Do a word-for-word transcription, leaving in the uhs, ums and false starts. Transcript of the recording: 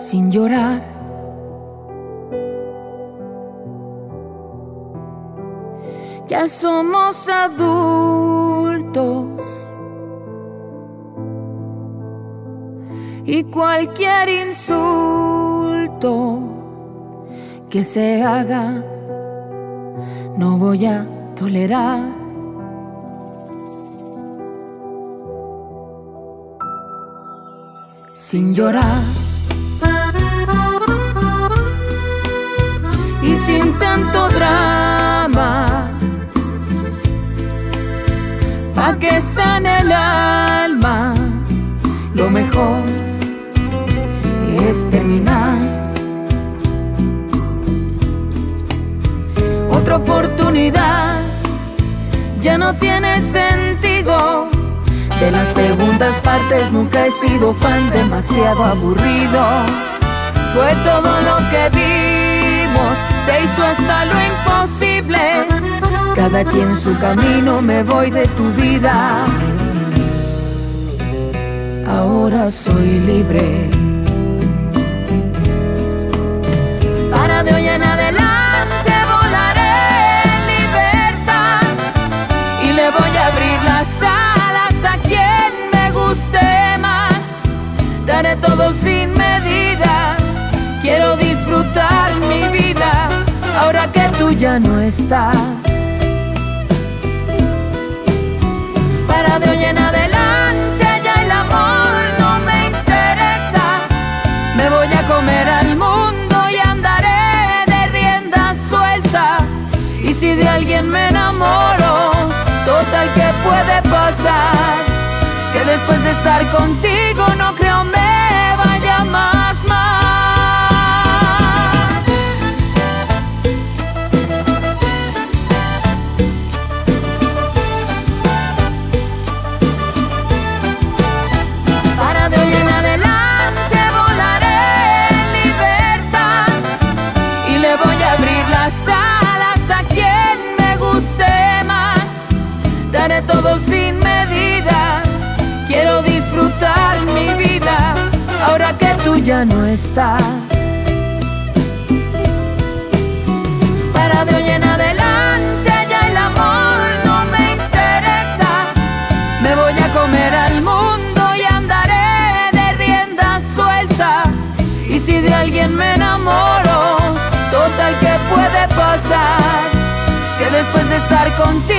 sin llorar. Ya somos adultos y cualquier insulto que se haga no voy a tolerar. Sin llorar y sin tanto drama, pa' que sane el alma, lo mejor es terminar. Otra oportunidad ya no tiene sentido. De las segundas partes nunca he sido fan, demasiado aburrido. Fue todo lo que vimos, se hizo hasta lo imposible. Cada quien su camino, me voy de tu vida. Ahora soy libre. Para de hoy en adelante volaré en libertad y le voy a abrir las alas a quien me guste más. Daré todo sin medida, quiero disfrutar mi vida ahora que tú ya no estás. Para de hoy en adelante ya el amor no me interesa. Me voy a comer al mundo y andaré de rienda suelta. Y si de alguien me enamoro, total, ¿qué puede pasar? Que después de estar contigo no creo me vaya más mal. Para de hoy en adelante volaré en libertad y le voy a abrir las alas a quien me guste más. Daré todo sin medida, quiero disfrutar mi vida ahora que tú ya no estás. Para de hoy en adelante ya el amor no me interesa. Me voy a comer al mundo y andaré de rienda suelta. Y si de alguien me enamoro, total, ¿qué puede pasar? Que después de estar contigo